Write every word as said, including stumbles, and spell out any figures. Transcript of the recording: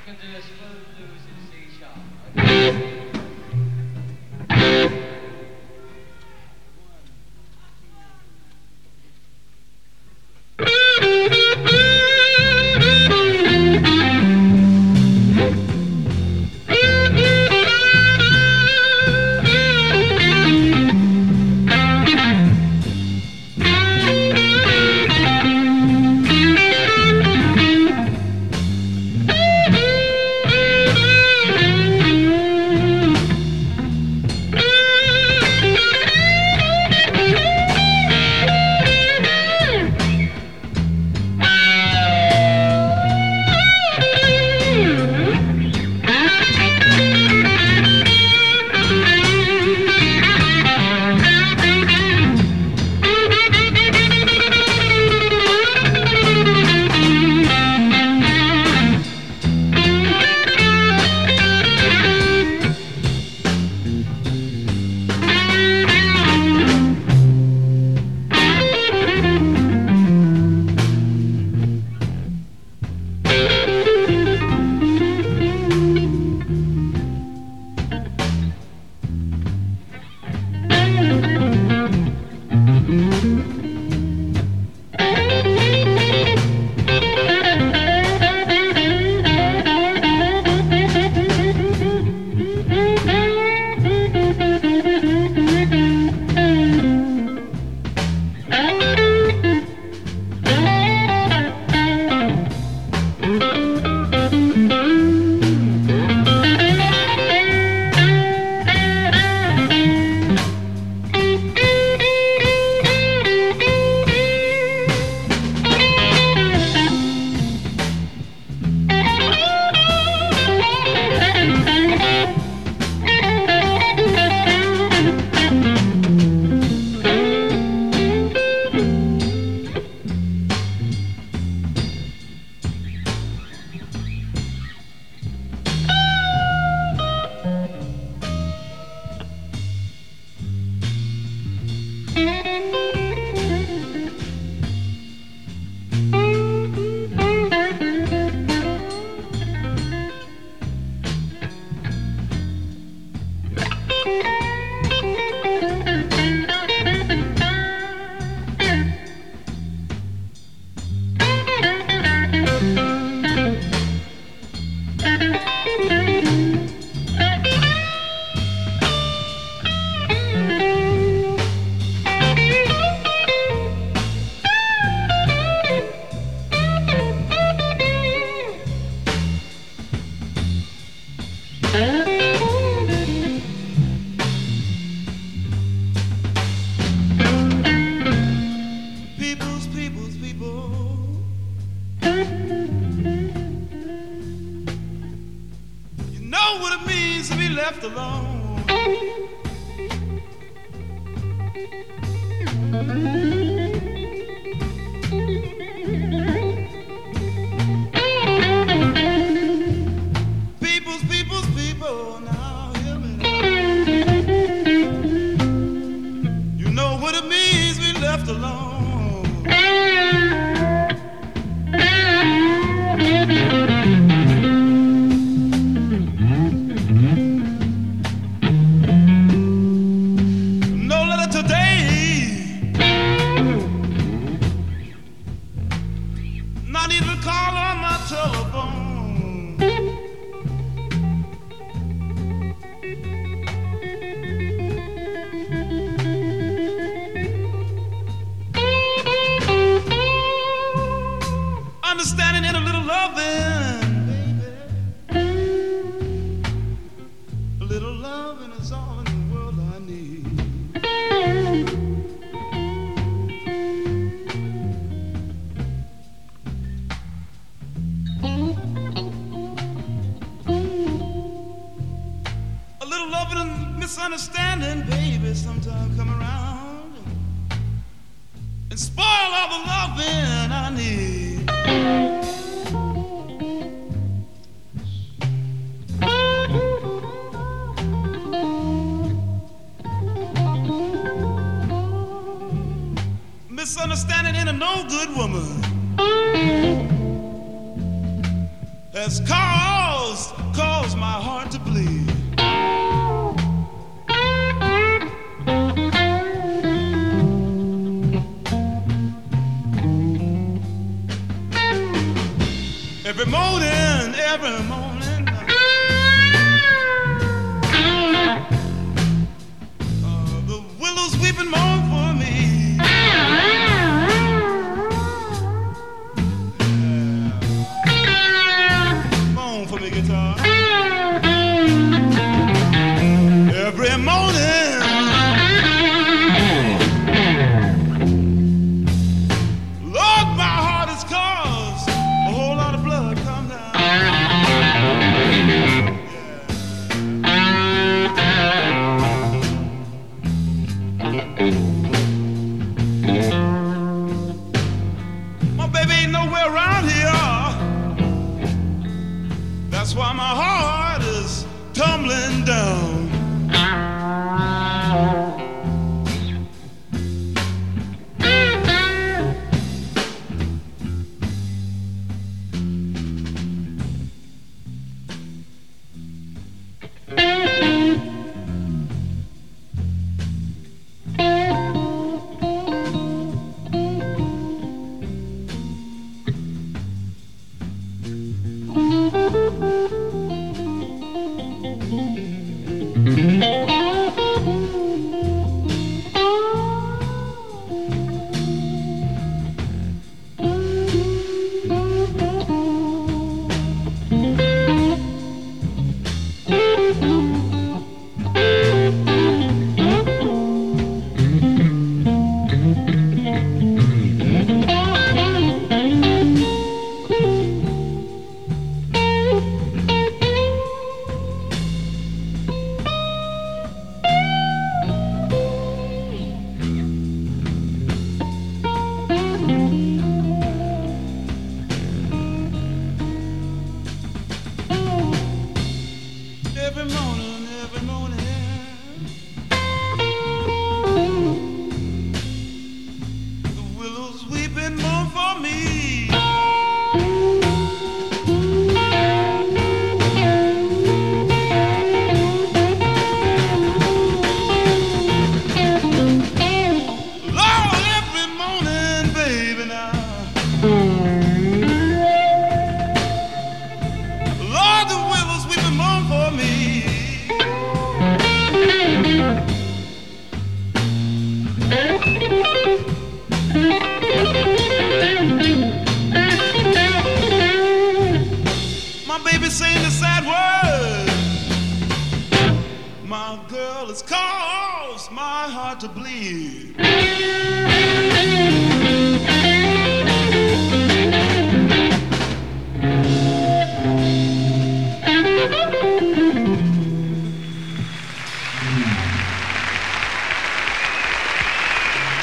can do a smooth blues in C sharp. Misunderstanding, baby, sometimes come around and spoil all the loving I need. Misunderstanding ain't a no good woman has caused cause, cause my heart to bleed. Every morning, every morning, uh, the willows weeping mourn for me. Yeah. Mourn for me, guitar. Every morning, Lord, my heart is caused a whole lot of blood come down. My baby ain't nowhere around here. That's why my heart is tumbling down. Every morning, every morning, the willows weeping mourn for me. Lord, every morning, baby, now. Lord, the willows weeping mourn for me. My baby saying the sad words. My girl has caused my heart to bleed.